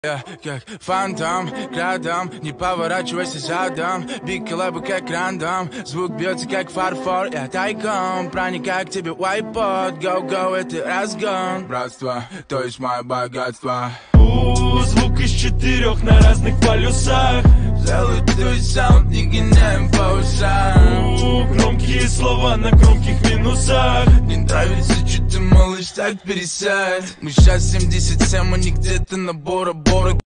Я как фантом, градом, не поворачивайся задом. Биг коллабы как рандом, звук бьется как фарфор. Я тайком проникаю к тебе в iPod. Go-go, это разгон. Братство, то есть мое богатство. Звук из четырех на разных полюсах. Золотой саунд, не гоняем по ушам. Громкие слова на громких минусах. Не нравится, что ты, малыш, так пересядь. Мы сейчас 77, а не где-то на Бора-Бора.